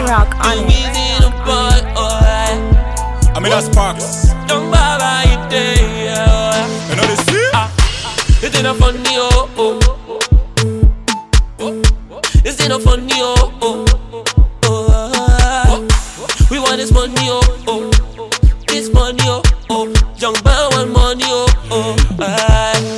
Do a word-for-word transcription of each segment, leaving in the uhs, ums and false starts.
Rock on it. I mean that's Sparks. Young Baba, you there? You know this shit? Ah, it's not funny, oh oh. It's not funny, oh oh. Oh, we want this money, oh oh. This money, oh oh. Young Baba want money, oh oh. Aye.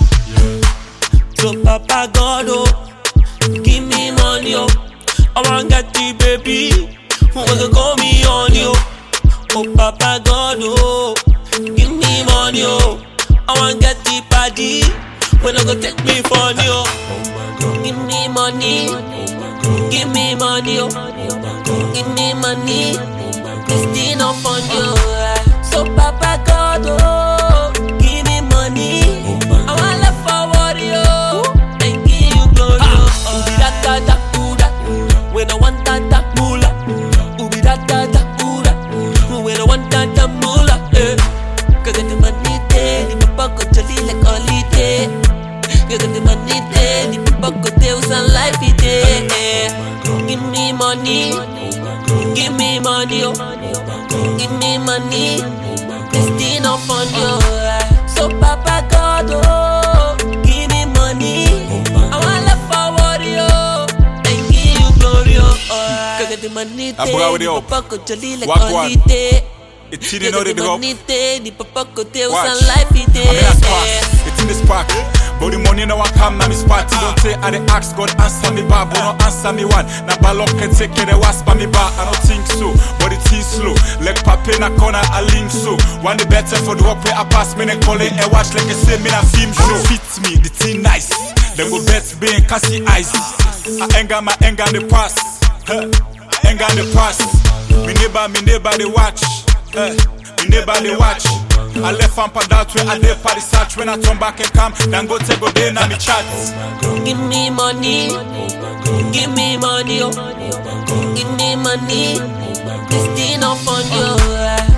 So Papa God, oh, give me money, oh. I want get the baby who wanna call me on you. Oh Papa God, oh, give me money, oh. I want get the party when I go take me for you. Give me money, give me money, oh. Give me money, this thing not for you. So Papa God, oh, give me money. I want love forward, yo, and give you glory. Oh, be that da da do that. When I want that da moolah, oh be that da da do that. When I want that da moolah, eh. Cause the money there, the papa go jolly like holiday. Cause the money there, the papa go deal some life day. Give me money, give me money, oh. Give me money, this thing not fun, yo. So Papa God, oh, give me money. I want love forward, yo, and give you glory, oh. Cause the money there, the papa go jolly like holiday. It's cheating out of the money there, the papa go deal Watch. some life day. I mean that's Sparks. It's in the spark. But the money now I come na me spot. Don't say I dey ask God answer me back, but no answer me one. Na ballon can take the wasp on me back. I don't think so, but it is slow. Like pape na corner I link so. One the better for the work where I pass me and call it a watch like I say me na film show. Fit me, the thing nice. Then go bet being Cassie eyes. I anger my anger the pass. Huh. Anger the pass. Me neighbor, me neighbor the watch. Huh. Me neighbor the watch. I left from that way, I did party search. When I turn back and come, then go take a day, now me chat. Give me money, give me money, oh. Give me money, this thing not fun, yo.